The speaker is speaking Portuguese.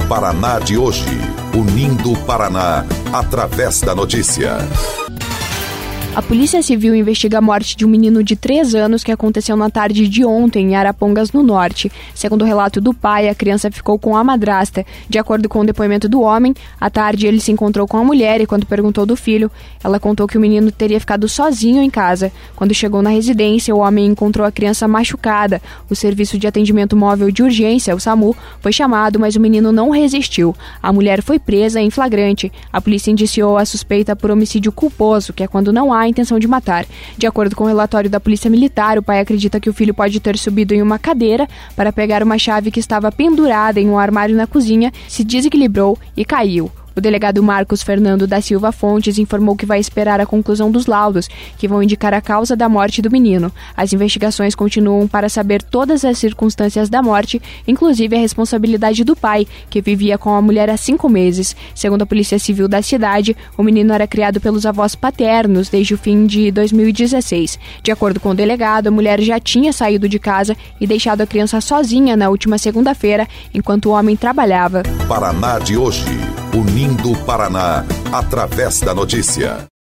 Paraná de hoje, unindo o Paraná através da notícia. A Polícia Civil investiga a morte de um menino de 3 anos que aconteceu na tarde de ontem em Arapongas, no Norte. Segundo o relato do pai, a criança ficou com a madrasta. De acordo com o depoimento do homem, à tarde ele se encontrou com a mulher e quando perguntou do filho, ela contou que o menino teria ficado sozinho em casa. Quando chegou na residência, o homem encontrou a criança machucada. O Serviço de Atendimento Móvel de Urgência, o SAMU, foi chamado, mas o menino não resistiu. A mulher foi presa em flagrante. A polícia indiciou a suspeita por homicídio culposo, que é quando não há intenção de matar. De acordo com o relatório da Polícia Militar, o pai acredita que o filho pode ter subido em uma cadeira para pegar uma chave que estava pendurada em um armário na cozinha, se desequilibrou e caiu. O delegado Marcos Fernando da Silva Fontes informou que vai esperar a conclusão dos laudos, que vão indicar a causa da morte do menino. As investigações continuam para saber todas as circunstâncias da morte, inclusive a responsabilidade do pai, que vivia com a mulher há 5 meses. Segundo a Polícia Civil da cidade, o menino era criado pelos avós paternos desde o fim de 2016. De acordo com o delegado, a mulher já tinha saído de casa e deixado a criança sozinha na última segunda-feira, enquanto o homem trabalhava. Paraná de hoje, unindo o Paraná através da notícia.